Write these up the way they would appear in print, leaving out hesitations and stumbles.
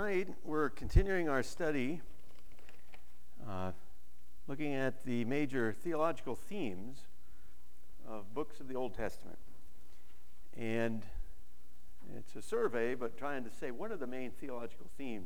tonight we're continuing our study looking at the major theological themes of books of the Old Testament. And it's a survey, but trying to say what are the main theological themes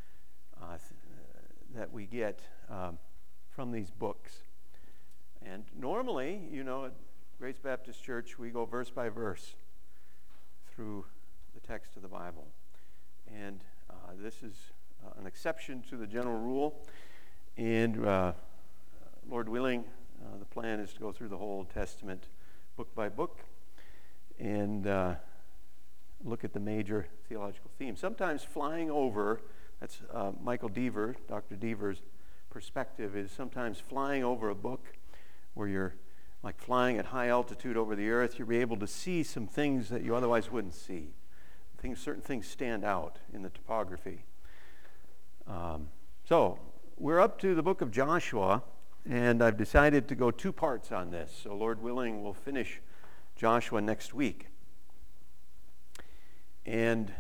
that we get from these books. And normally, at Grace Baptist Church, we go verse by verse through the text of the Bible. And this is an exception to the general rule. And Lord willing, the plan is to go through the whole Old Testament book by book and look at the major theological themes. Sometimes flying over, that's Michael Deaver, Dr. Deaver's perspective, is sometimes flying over a book where you're like flying at high altitude over the earth. You'll be able to see some things that you otherwise wouldn't see. Certain things stand out in the topography. So we're up to the book of Joshua, and I've decided to go two parts on this. So Lord willing, we'll finish Joshua next week. And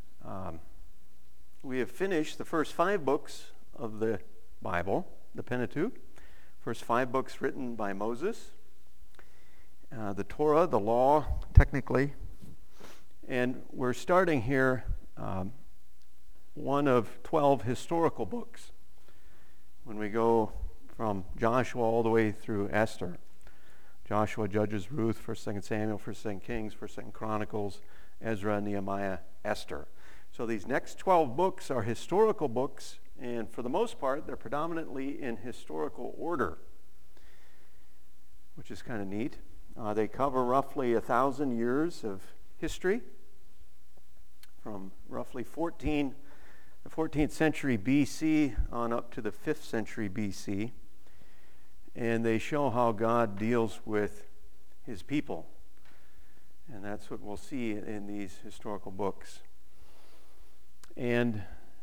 we have finished the first 5 books of the Bible, the Pentateuch. First 5 books written by Moses. The Torah, the law, technically. And we're starting here one of 12 historical books when we go from Joshua all the way through Esther. Joshua, Judges, Ruth, 1st, 2nd Samuel, 1st, 2nd Kings, 1st, 2nd Chronicles, Ezra, Nehemiah, Esther. So these next 12 books are historical books, and for the most part, they're predominantly in historical order, which is kind of neat. They cover roughly 1,000 years of history from roughly the 14th century BC on up to the 5th century BC. And they show how God deals with his people. And that's what we'll see in these historical books. And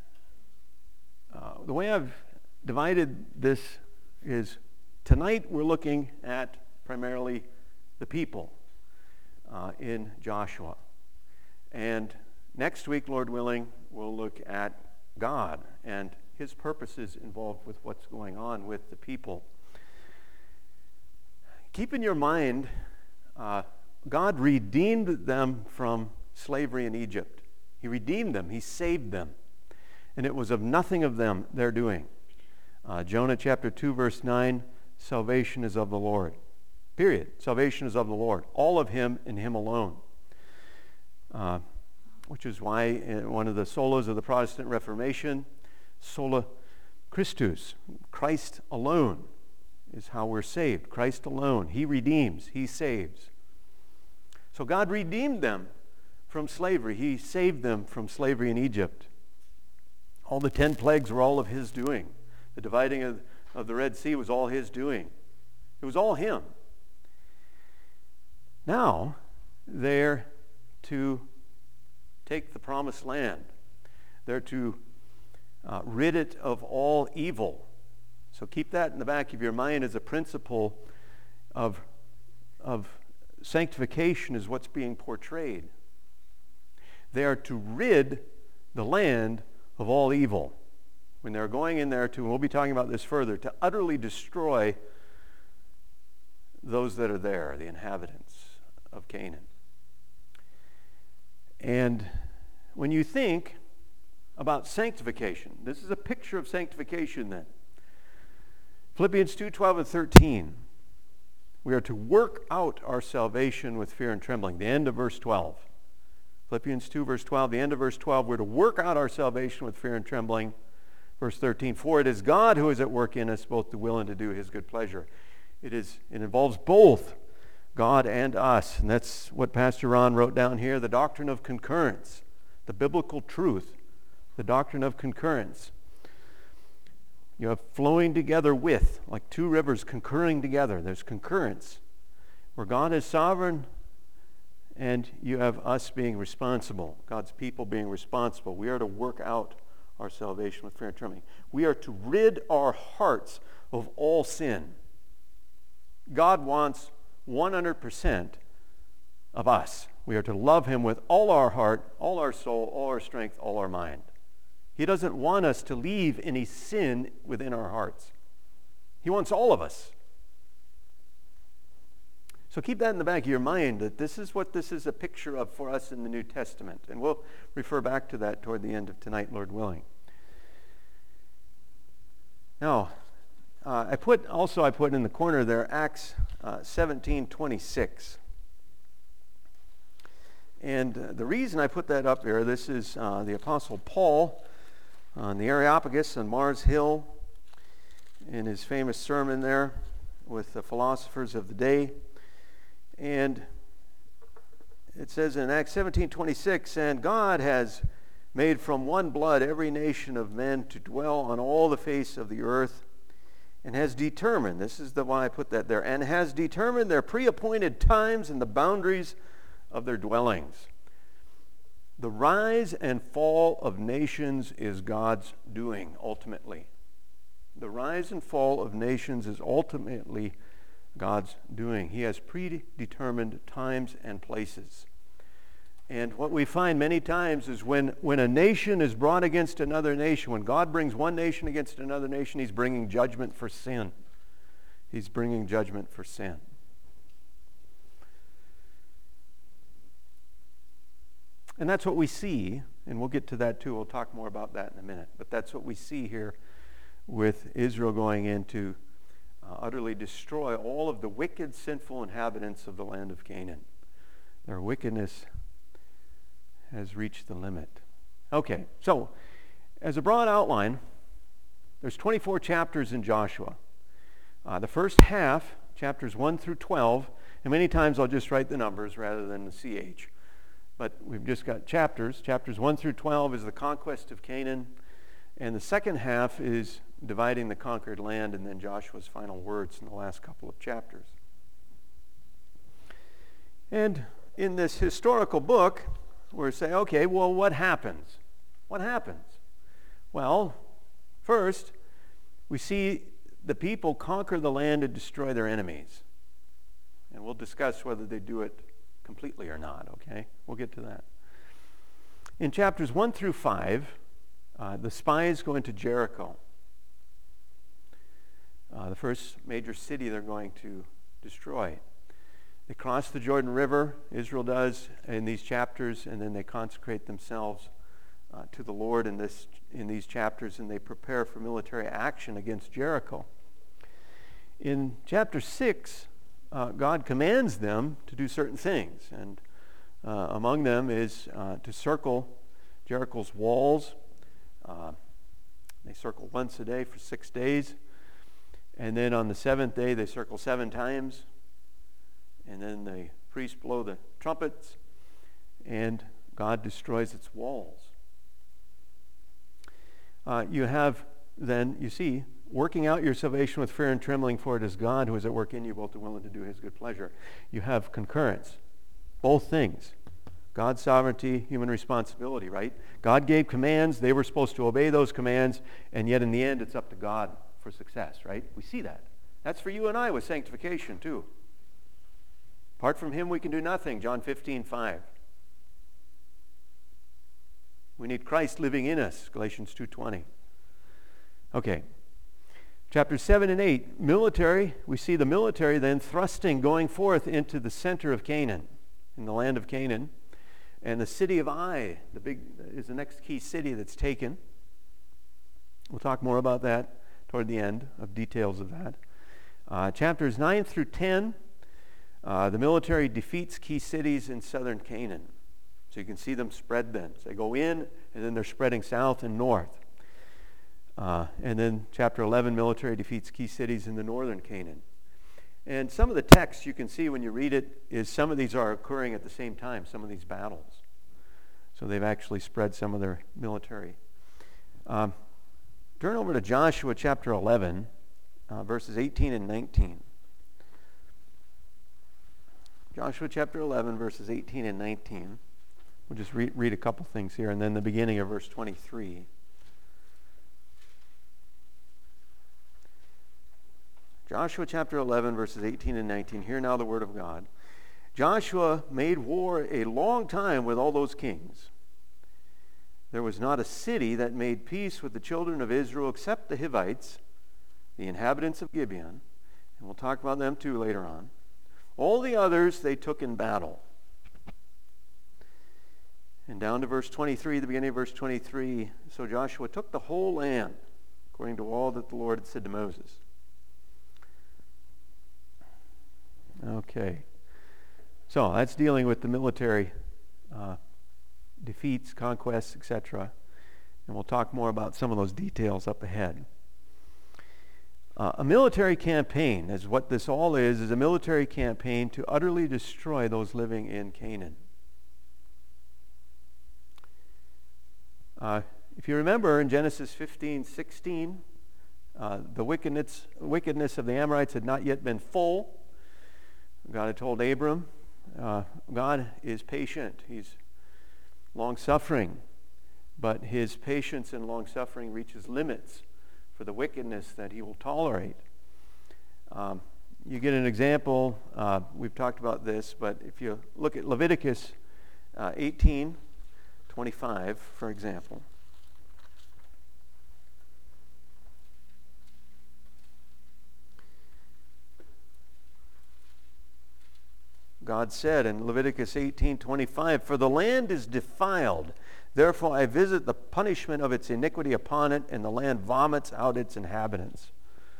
the way I've divided this is tonight we're looking at primarily the people in Joshua. And next week, Lord willing, we'll look at God and his purposes involved with what's going on with the people. Keep in your mind, God redeemed them from slavery in Egypt. He redeemed them. He saved them. And it was of nothing of them their doing. Jonah chapter 2, verse 9, salvation is of the Lord. Period. Salvation is of the Lord. All of him and him alone. Which is why in one of the solas of the Protestant Reformation, sola Christus, Christ alone is how we're saved. Christ alone. He redeems. He saves. So God redeemed them from slavery. He saved them from slavery in Egypt. All the 10 plagues were all of his doing. The dividing of the Red Sea was all his doing. It was all him. Now, they're to take the promised land. They're to rid it of all evil. So keep that in the back of your mind as a principle of sanctification is what's being portrayed. They are to rid the land of all evil. When they're going in there to, and we'll be talking about this further, to utterly destroy those that are there, the inhabitants of Canaan. And when you think about sanctification, this is a picture of sanctification then. Philippians 2:12 and 13. We are to work out our salvation with fear and trembling. The end of verse 12. Philippians 2, verse 12, the end of verse 12. We're to work out our salvation with fear and trembling. Verse 13. For it is God who is at work in us, both to will and to do his good pleasure. It involves both God and us. And that's what Pastor Ron wrote down here, the doctrine of concurrence, the biblical truth, the doctrine of concurrence. You have flowing together with, like two rivers concurring together. There's concurrence, where God is sovereign and you have us being responsible, God's people being responsible. We are to work out our salvation with fear and trembling. We are to rid our hearts of all sin. God wants 100% of us. We are to love him with all our heart, all our soul, all our strength, all our mind. He doesn't want us to leave any sin within our hearts. He wants all of us. So keep that in the back of your mind, that this is what this is a picture of for us in the New Testament. And we'll refer back to that toward the end of tonight, Lord willing. Now, I put in the corner there Acts 17:26. And the reason I put that up there, this is the Apostle Paul on the Areopagus on Mars Hill in his famous sermon there with the philosophers of the day. And it says in Acts 17:26, and God has made from one blood every nation of men to dwell on all the face of the earth, and has determined, this is the why I put that there, and has determined their pre-appointed times and the boundaries of their dwellings. The rise and fall of nations is God's doing, ultimately. The rise and fall of nations is ultimately God's doing. He has predetermined times and places. And what we find many times is when a nation is brought against another nation, when God brings one nation against another nation, He's bringing judgment for sin. He's bringing judgment for sin. And that's what we see, and we'll get to that too. We'll talk more about that in a minute. But that's what we see here with Israel going in to utterly destroy all of the wicked, sinful inhabitants of the land of Canaan. Their wickedness has reached the limit. Okay, so as a broad outline, there's 24 chapters in Joshua. The first half, chapters 1 through 12, and many times I'll just write the numbers rather than the CH. But we've just got chapters. Chapters 1 through 12 is the conquest of Canaan, and the second half is dividing the conquered land, and then Joshua's final words in the last couple of chapters. And in this historical book, we're saying, okay, well, what happens? What happens? Well, first, we see the people conquer the land and destroy their enemies. And we'll discuss whether they do it completely or not, okay? We'll get to that. In chapters 1 through 5, the spies go into Jericho. The first major city they're going to destroy. They cross the Jordan River, Israel does, in these chapters, and then they consecrate themselves to the Lord in these chapters, and they prepare for military action against Jericho. In chapter 6, God commands them to do certain things, and among them is to circle Jericho's walls. They circle once a day for 6 days. And then on the seventh day, they circle 7 times. And then the priests blow the trumpets, and God destroys its walls. You have then, you see, working out your salvation with fear and trembling, for it is God who is at work in you, both to will and to do His good pleasure. You have concurrence. Both things. God's sovereignty, human responsibility, right? God gave commands. They were supposed to obey those commands, and yet in the end, it's up to God for success, right? We see that. That's for you and I with sanctification too. Apart from Him, we can do nothing, John 15:5. We need Christ living in us, Galatians 2:20. Okay. Chapters 7 and 8, military. We see the military then thrusting, going forth into the center of Canaan, in the land of Canaan. And the city of Ai, is the next key city that's taken. We'll talk more about that toward the end of details of that. Chapters 9 through 10, the military defeats key cities in southern Canaan. So you can see them spread then. So they go in, and then they're spreading south and north. And then chapter 11, military defeats key cities in the northern Canaan. And some of the text you can see when you read it is some of these are occurring at the same time, some of these battles. So they've actually spread some of their military. Turn over to Joshua chapter 11, verses 18 and 19. Joshua chapter 11, verses 18 and 19. We'll just read a couple things here, and then the beginning of verse 23. Joshua chapter 11, verses 18 and 19. Hear now the word of God. Joshua made war a long time with all those kings. there was not a city that made peace with the children of Israel except the Hivites, the inhabitants of Gibeon, and we'll talk about them too later on. All the others they took in battle. And down to verse 23, the beginning of verse 23, so Joshua took the whole land, according to all that the Lord had said to Moses. Okay. So that's dealing with the military defeats, conquests, etc. And we'll talk more about some of those details up ahead. A military campaign, is what this all is a military campaign to utterly destroy those living in Canaan. If you remember in Genesis 15:16, the wickedness of the Amorites had not yet been full. God had told Abram, God is patient. He's long-suffering. But his patience and long-suffering reaches limits for the wickedness that he will tolerate. You get an example. We've talked about this, but if you look at Leviticus 18:25, for example. God said in Leviticus 18:25, "For the land is defiled, therefore I visit the punishment of its iniquity upon it, and the land vomits out its inhabitants."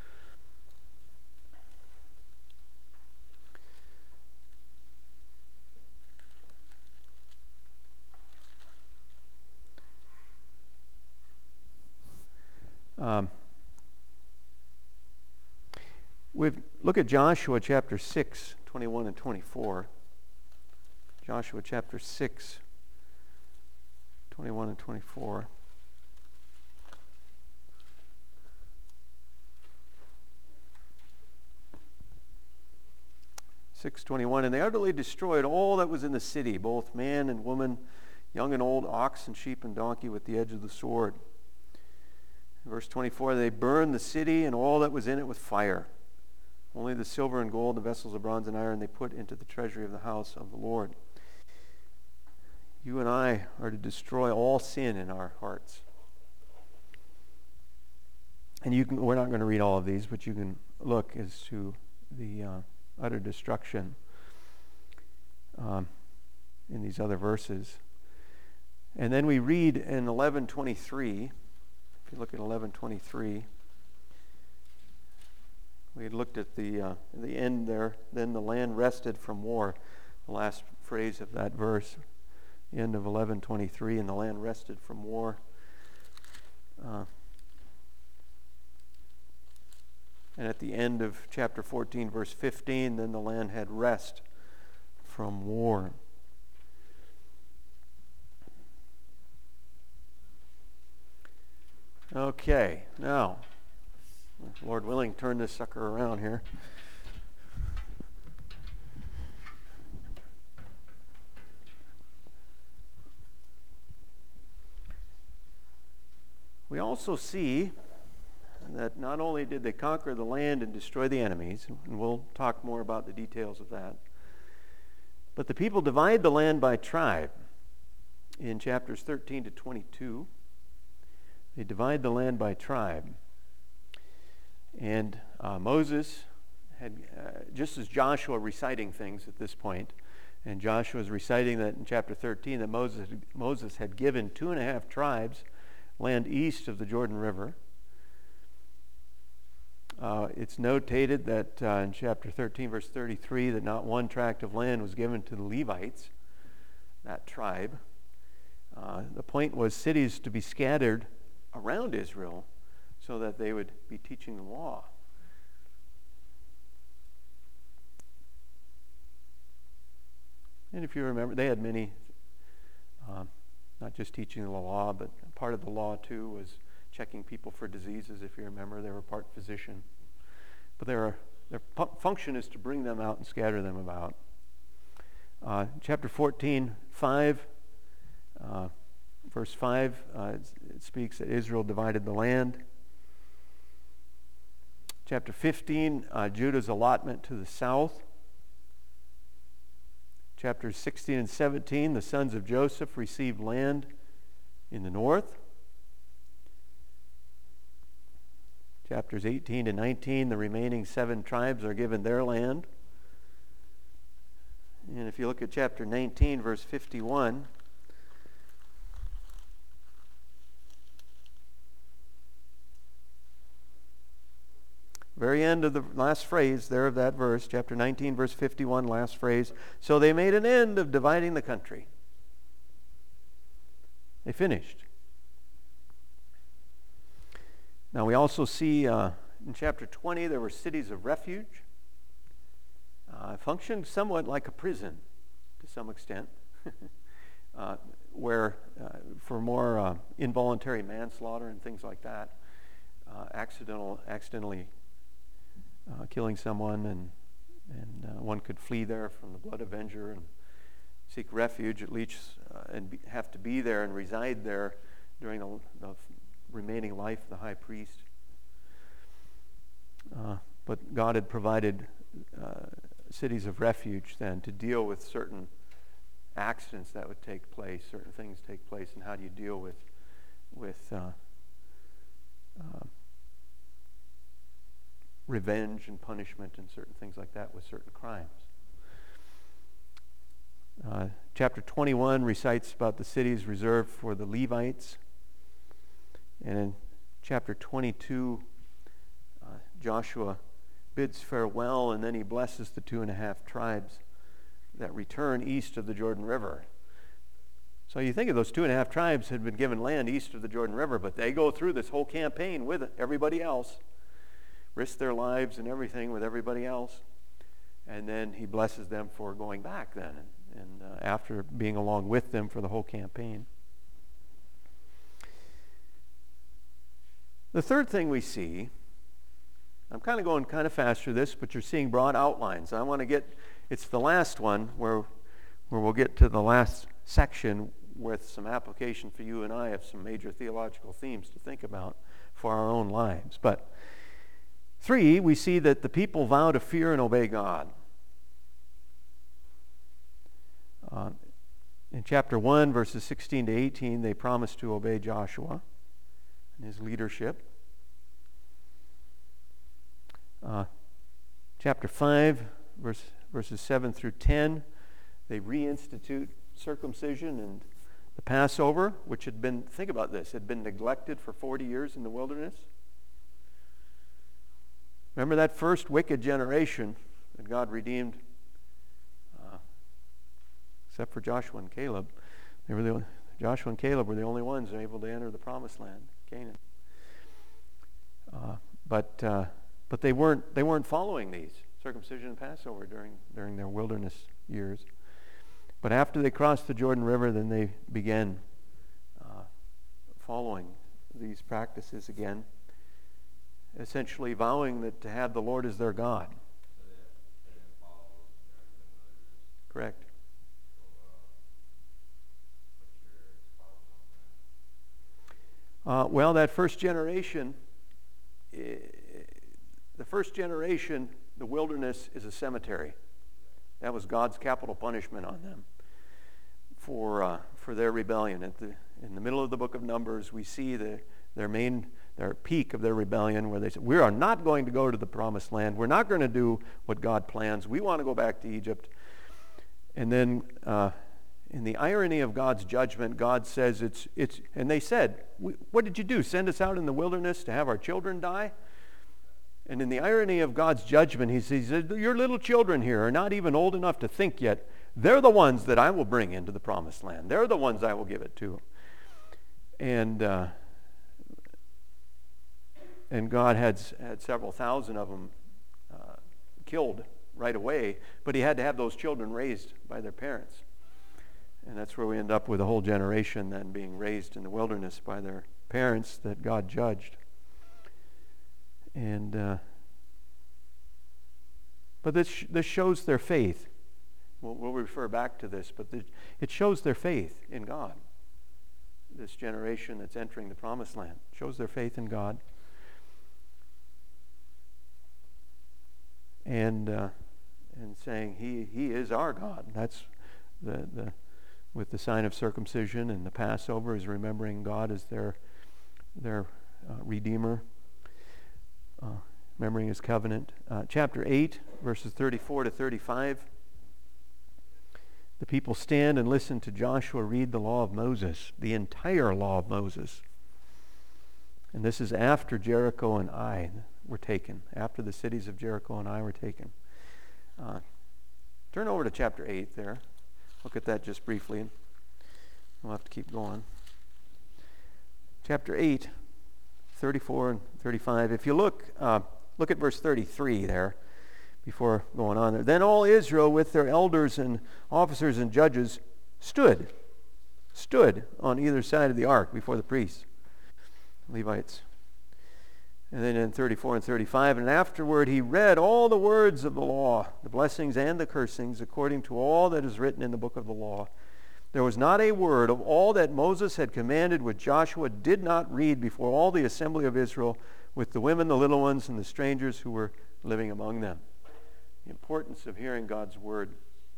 Look at Joshua chapter 6, 21 and 24. Joshua chapter 6, 21 and 24. 6:21, and they utterly destroyed all that was in the city, both man and woman, young and old, ox and sheep and donkey, with the edge of the sword. Verse 24, they burned the city and all that was in it with fire. Only the silver and gold, the vessels of bronze and iron, they put into the treasury of the house of the Lord. You and I are to destroy all sin in our hearts. And we're not going to read all of these, but you can look as to the utter destruction in these other verses. And then we read in 11:23, if you look at 11:23, we had looked at the end there. Then the land rested from war. The last phrase of that verse, the end of 11:23, and the land rested from war. And at the end of chapter 14, verse 15, then the land had rest from war. Okay, now, Lord willing, turn this sucker around here. We also see that not only did they conquer the land and destroy the enemies, and we'll talk more about the details of that, but the people divide the land by tribe. In chapters 13 to 22, they divide the land by tribe. And Moses had, just as Joshua reciting things at this point, and Joshua is reciting that in chapter 13, that Moses had given 2.5 tribes land east of the Jordan River. It's notated that in chapter 13, verse 33, that not one tract of land was given to the Levites, that tribe. The point was cities to be scattered around Israel so that they would be teaching the law. And if you remember, they had many, not just teaching the law, but part of the law too was checking people for diseases. If you remember, they were part physician. But their function is to bring them out and scatter them about. Chapter 14, 5, verse 5, it speaks that Israel divided the land. Chapter 15, Judah's allotment to the south. Chapters 16 and 17, the sons of Joseph received land In the north, chapters 18 to 19, the remaining 7 tribes are given their land. And if you look at chapter 19, verse 51, very end of the last phrase there of that verse, chapter 19, verse 51, last phrase. So they made an end of dividing the country. They finished. Now we also see in chapter 20 there were cities of refuge. Functioned somewhat like a prison to some extent, where for more involuntary manslaughter and things like that, accidentally killing someone, and one could flee there from the blood avenger and seek refuge at least, and have to be there and reside there during the remaining life of the high priest. But God had provided cities of refuge then to deal with certain accidents that would take place, certain things take place, and how do you deal with revenge and punishment and certain things like that with certain crimes. Chapter 21 recites about the cities reserved for the Levites. And in chapter 22, Joshua bids farewell, and then he blesses the 2.5 tribes that return east of the Jordan River. So you think of those 2.5 tribes had been given land east of the Jordan River, but they go through this whole campaign with everybody else, risk their lives and everything with everybody else, and then he blesses them for going back then, and after being along with them for the whole campaign. The third thing we see, I'm kind of going kind of fast through this, but you're seeing broad outlines. I want to get, it's the last one where we'll get to the last section with some application for you and I of some major theological themes to think about for our own lives. But 3, we see that the people vow to fear and obey God. In chapter 1, verses 16 to 18, they promise to obey Joshua and his leadership. Chapter 5, verses 7 through 10, they reinstitute circumcision and the Passover, which had been, think about this, had been neglected for 40 years in the wilderness. Remember that first wicked generation that God redeemed, except for Joshua and Caleb. Joshua and Caleb were the only ones able to enter the promised land, Canaan. But they weren't following these circumcision and Passover during their wilderness years. But after they crossed the Jordan River, then they began following these practices again, essentially vowing that to have the Lord as their God. Correct. Well, that first generation, the wilderness is a cemetery. That was God's capital punishment on them for their rebellion. In the middle of the book of Numbers, we see their peak of their rebellion, where they said, we are not going to go to the promised land. We're not going to do what God plans. We want to go back to Egypt. And then in the irony of God's judgment, God says it's and they said, what did you do? Send us out in the wilderness to have our children die? And in the irony of God's judgment, he says, your little children here are not even old enough to think yet. They're the ones that I will bring into the promised land. They're the ones I will give it to. And God had several thousand of them killed right away, but he had to have those children raised by their parents. And that's where we end up with a whole generation then being raised in the wilderness by their parents that God judged. And but this shows their faith. We'll refer back to this, but it shows their faith in God. This generation that's entering the promised land shows their faith in God. And saying He is our God. That's the with the sign of circumcision, and the Passover is remembering God as their Redeemer, remembering His covenant. Chapter 8, verses 34 to 35. The people stand and listen to Joshua read the law of Moses, the entire law of Moses. And this is after Jericho and Ai were taken, after the cities of Jericho and Ai were taken. Turn over to chapter 8 there. Look at that just briefly. We'll have to keep going. Chapter 8, 34 and 35. If you look at verse 33 there, before going on there. Then all Israel with their elders and officers and judges stood on either side of the ark before the priests, Levites. And then in 34 and 35, and afterward he read all the words of the law, the blessings and the cursings, according to all that is written in the book of the law. There was not a word of all that Moses had commanded which Joshua did not read before all the assembly of Israel, with the women, the little ones, and the strangers who were living among them. The importance of hearing God's word.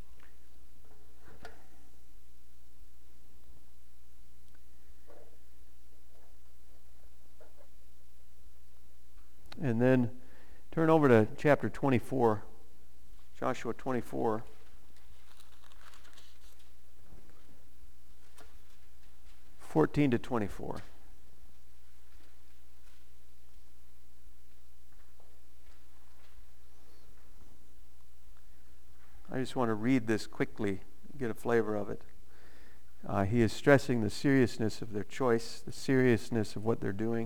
And then turn over to chapter 24, Joshua 24. (14 to 24). I just want to read this quickly, get a flavor of it. He is stressing the seriousness of their choice, the seriousness of what they're doing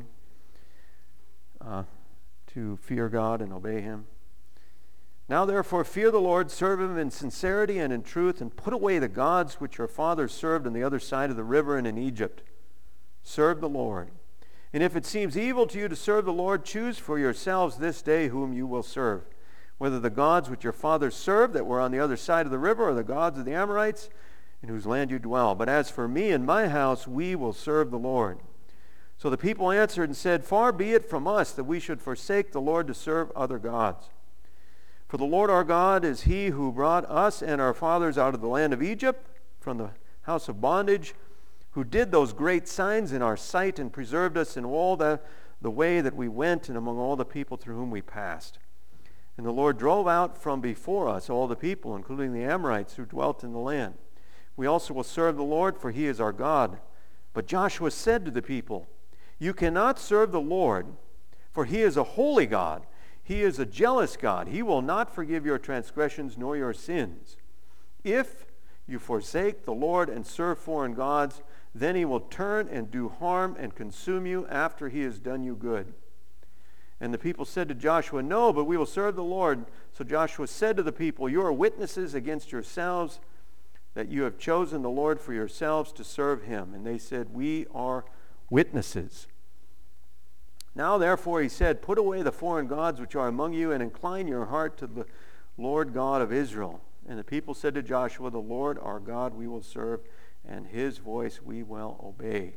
to fear God and obey Him. Now therefore fear the Lord, serve Him in sincerity and in truth, and put away the gods which your fathers served on the other side of the river and in Egypt. Serve the Lord. And if it seems evil to you to serve the Lord, choose for yourselves this day whom you will serve, whether the gods which your fathers served that were on the other side of the river, or the gods of the Amorites in whose land you dwell. But as for me and my house, we will serve the Lord. So the people answered and said, Far be it from us that we should forsake the Lord to serve other gods. For the Lord our God is He who brought us and our fathers out of the land of Egypt, from the house of bondage, who did those great signs in our sight and preserved us in all the way that we went and among all the people through whom we passed. And the Lord drove out from before us all the people, including the Amorites who dwelt in the land. We also will serve the Lord, for He is our God. But Joshua said to the people, You cannot serve the Lord, for He is a holy God. He is a jealous God. He will not forgive your transgressions nor your sins. If you forsake the Lord and serve foreign gods, then He will turn and do harm and consume you after He has done you good. And the people said to Joshua, No, but we will serve the Lord. So Joshua said to the people, You are witnesses against yourselves that you have chosen the Lord for yourselves to serve Him. And they said, We are witnesses. Now therefore, he said, Put away the foreign gods which are among you, and incline your heart to the Lord God of Israel. And the people said to Joshua, The Lord our God we will serve, and His voice we will obey.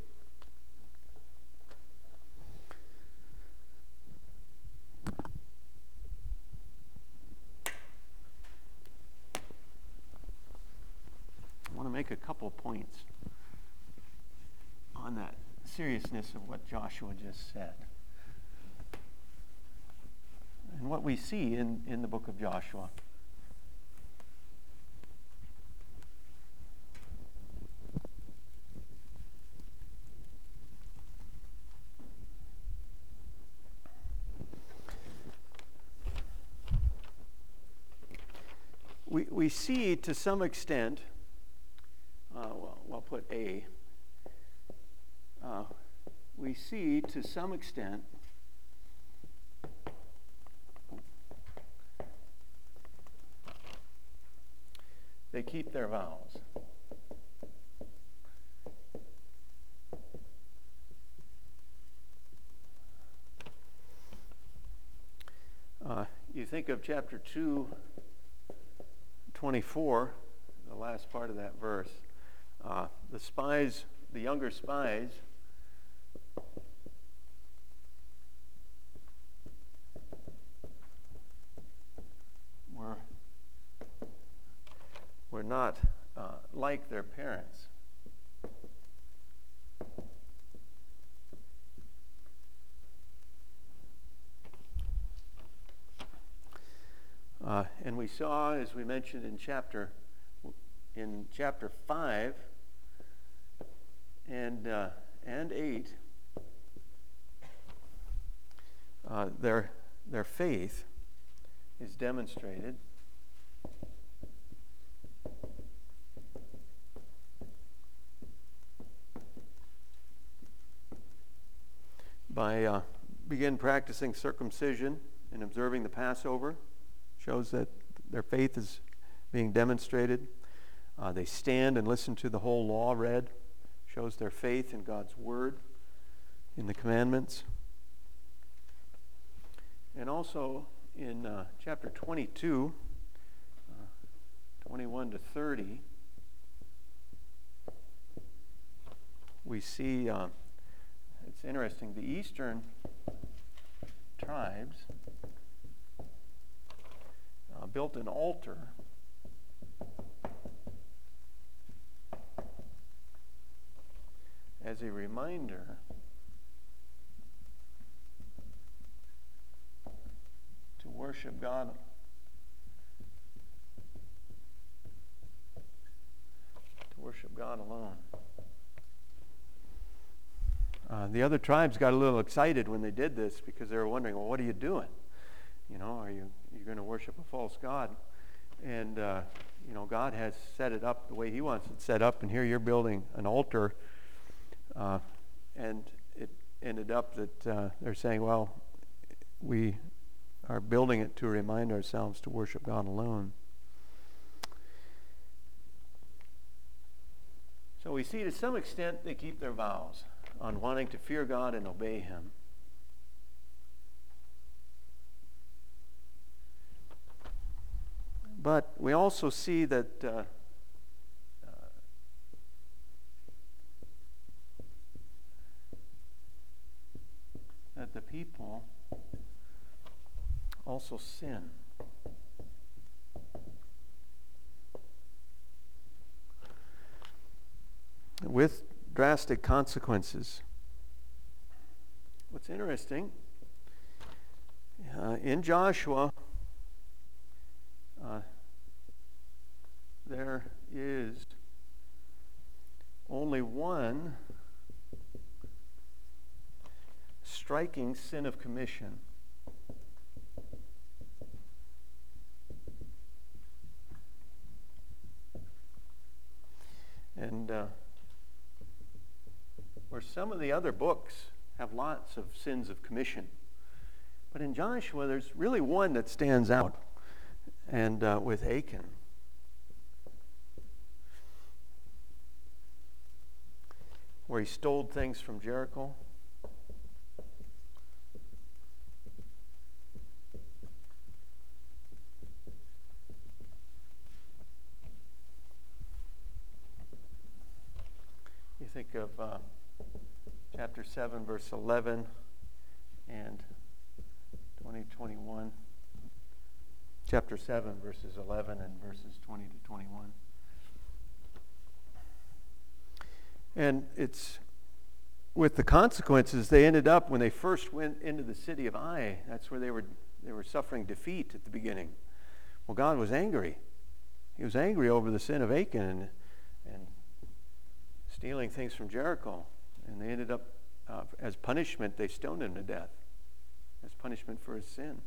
I want to make a couple of points on that seriousness of what Joshua just said. And what we see in the book of Joshua. We see to some extent, I'll put A, we see to some extent they keep their vows. You think of chapter 2, 24, the last part of that verse. The spies, the younger spies, were not like their parents. And we saw, as we mentioned in chapter 5 and 8, their faith is demonstrated by begin practicing circumcision and observing the Passover. Shows that their faith is being demonstrated. They stand and listen to the whole law read. Shows their faith in God's word, in the commandments. And also in chapter 22, 21 to 30, we see, it's interesting, the eastern tribes built an altar as a reminder to worship God. To worship God alone. The other tribes got a little excited when they did this because they were wondering, well, what are you doing? Are you're going to worship a false god? And, God has set it up the way he wants it set up, and here you're building an altar. And it ended up that they're saying, well, we are building it to remind ourselves to worship God alone. So we see to some extent they keep their vows on wanting to fear God and obey him. But we also see that that the people also sin. With drastic consequences. What's interesting, in Joshua, there is only one striking sin of commission. And where some of the other books have lots of sins of commission. But in Joshua, there's really one that stands out, and with Achan. Where he stole things from Jericho. You think of chapter 7, verse 11 and 21. Chapter 7, verses 11 and verses 20 to 21. And it's with the consequences, they ended up, when they first went into the city of Ai, that's where they were suffering defeat at the beginning. Well, God was angry. He was angry over the sin of Achan and stealing things from Jericho. And they ended up, as punishment, they stoned him to death as punishment for his sin.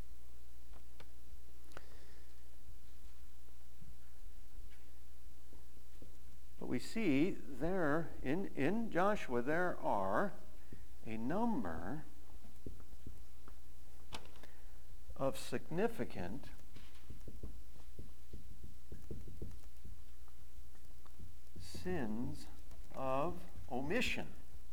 But we see there, in Joshua, there are a number of significant sins of omission.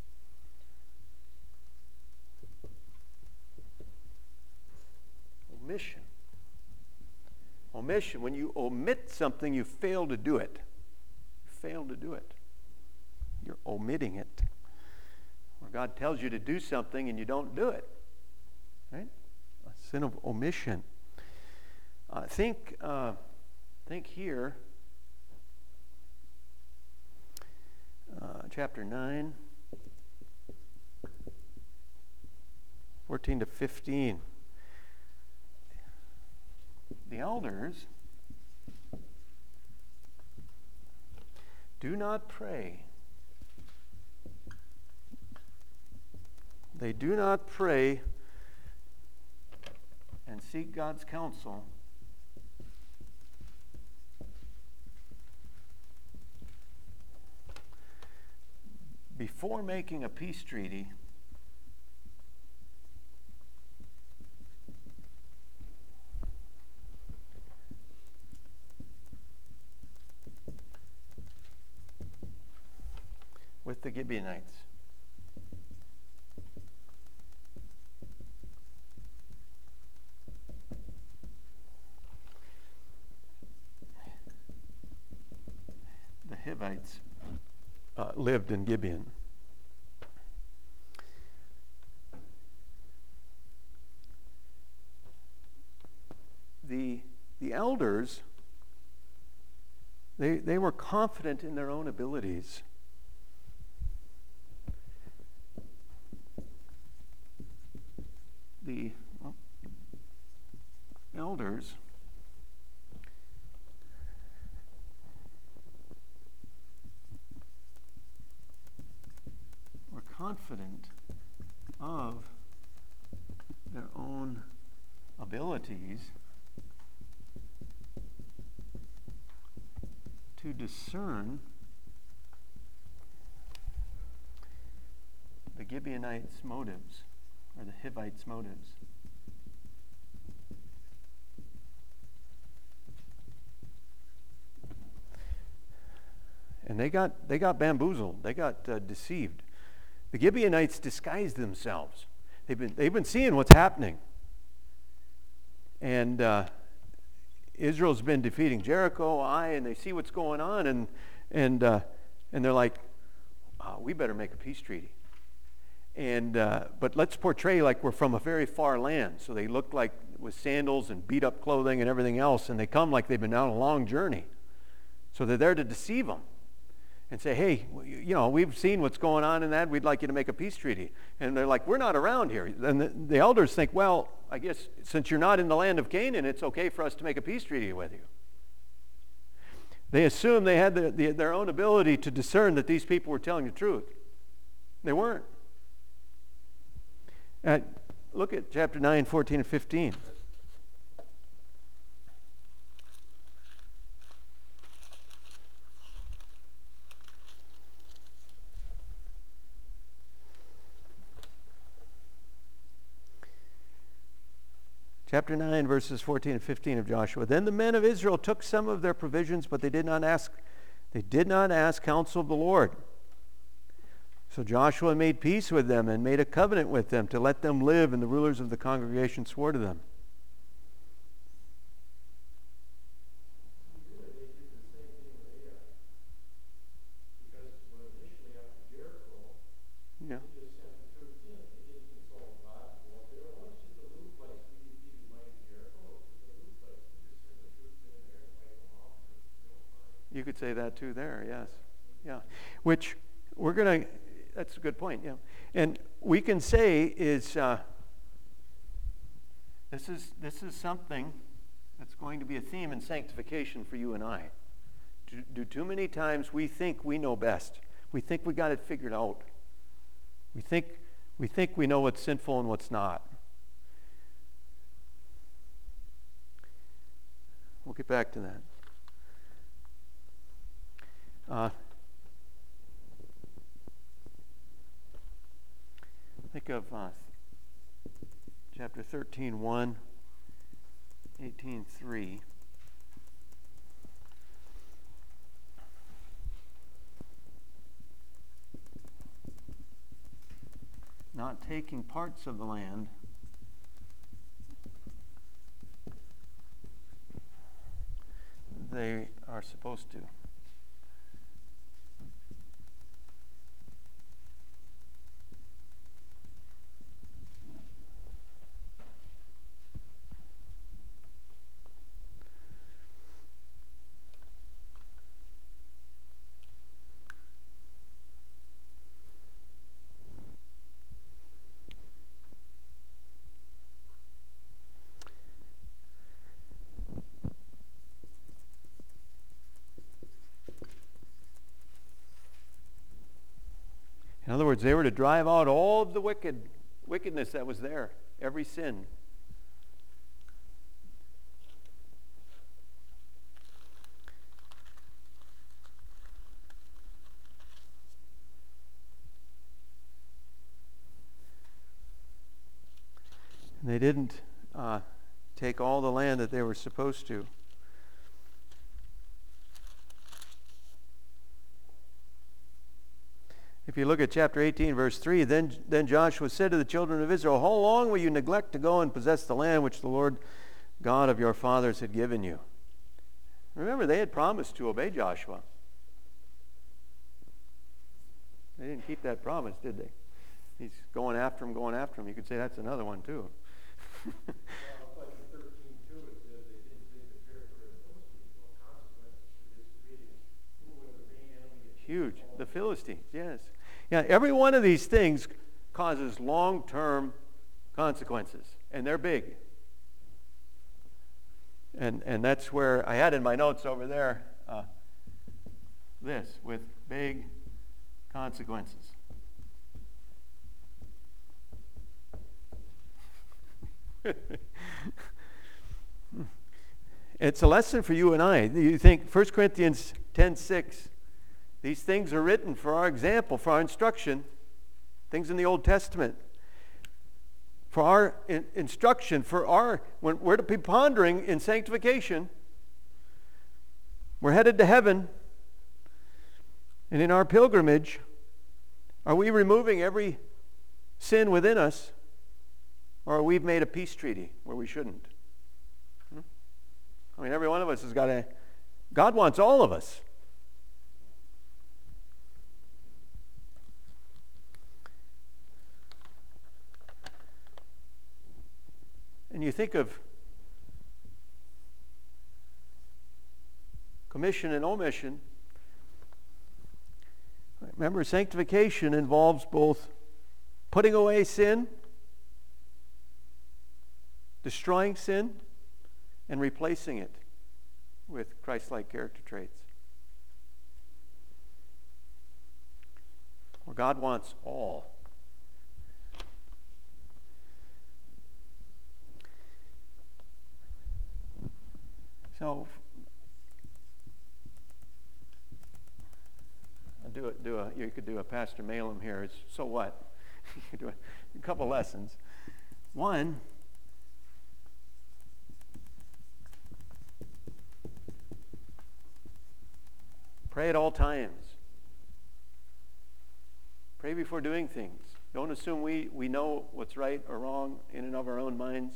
Omission. When you omit something, you fail to do it. Fail to do it. You're omitting it. Where God tells you to do something and you don't do it. Right? A sin of omission. Think here chapter 9, 14 to 15. The elders do not pray. They do not pray and seek God's counsel before making a peace treaty with the Gibeonites. The Hivites lived in Gibeon. The elders, they were confident in their own abilities. The elders were confident of their own abilities to discern the Gibeonites' motives, or the Hivites' motives. And they got bamboozled. They got deceived. The Gibeonites disguised themselves. They've been seeing what's happening, and Israel's been defeating Jericho, and they see what's going on, and they're like, we better make a peace treaty. And but let's portray like we're from a very far land. So they look like with sandals and beat up clothing and everything else, and they come like they've been on a long journey. So they're there to deceive them and say, hey, we've seen what's going on in that. We'd like you to make a peace treaty. And they're like, we're not around here. And the elders think, well, I guess since you're not in the land of Canaan, it's okay for us to make a peace treaty with you. They assumed they had their own ability to discern that these people were telling the truth. They weren't. Look at chapter 9, 14, and 15. Chapter 9, verses 14 and 15 of Joshua. Then the men of Israel took some of their provisions, but they did not ask counsel of the Lord. So Joshua made peace with them and made a covenant with them to let them live, and the rulers of the congregation swore to them. Yeah. You could say that too there, yes. Yeah. Which we're going to, that's a good point, yeah. And we can say is, this is something that's going to be a theme in sanctification for you and I. Do too many times we think we know best. We think we got it figured out. We think we know what's sinful and what's not. We'll get back to that. Think of chapter 13, 1, 18, 3. Not taking parts of the land, they are supposed to. In other words, they were to drive out all of the wickedness that was there, every sin. And they didn't take all the land that they were supposed to. If you look at chapter 18, verse 3, then Joshua said to the children of Israel, how long will you neglect to go and possess the land which the Lord God of your fathers had given you? Remember, they had promised to obey Joshua. They didn't keep that promise, did they? He's going after them. You could say that's another one, too. Huge. The Philistines, yes. Yeah, every one of these things causes long-term consequences, and they're big. And that's where I had in my notes over there this, with big consequences. It's a lesson for you and I. You think 1 Corinthians 10:6, these things are written for our example, for our instruction, things in the Old Testament, for our instruction, when we're to be pondering in sanctification. We're headed to heaven, and in our pilgrimage, are we removing every sin within us, or are we made a peace treaty where we shouldn't? I mean, every one of us has got God wants all of us. And you think of commission and omission. Remember, sanctification involves both putting away sin, destroying sin, and replacing it with Christ-like character traits. Well, God wants all. So, you could do a Pastor Malum here. It's, so what? You could do a couple lessons. One, pray at all times. Pray before doing things. Don't assume we know what's right or wrong in and of our own minds.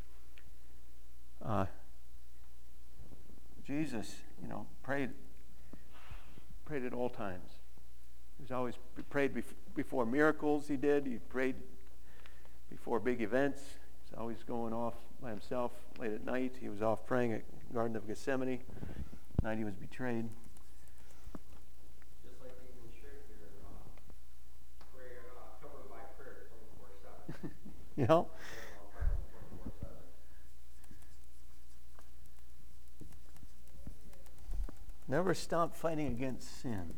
Jesus, prayed at all times. He was always prayed before miracles. He prayed before big events. He was always going off by himself late at night. He was off praying at the Garden of Gethsemane. The night he was betrayed. Just like even Shakespeare, prayer, covered by prayer 24/7. You know? Never stop fighting against sin.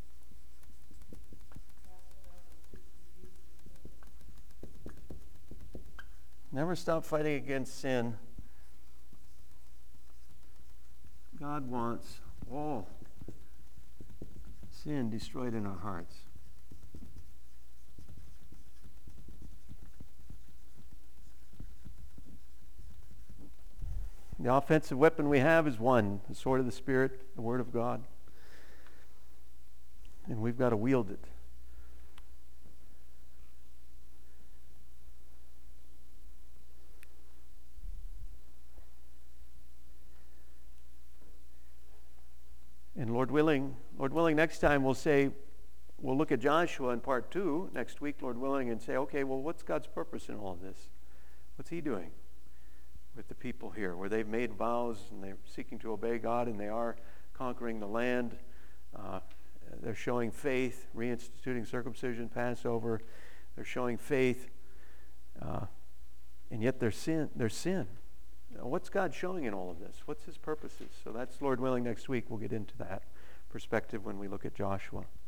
Never stop fighting against sin. God wants all sin destroyed in our hearts. The offensive weapon we have is one, the sword of the Spirit, the Word of God. And we've got to wield it. And Lord willing, next time we'll look at Joshua in part 2 next week, Lord willing, and say, okay, well, what's God's purpose in all of this? What's He doing with the people here, where they've made vows and they're seeking to obey God and they are conquering the land? They're showing faith, reinstituting circumcision, Passover. They're showing faith, and yet there's sin. What's God showing in all of this? What's His purposes? So that's, Lord willing, next week we'll get into that perspective when we look at Joshua.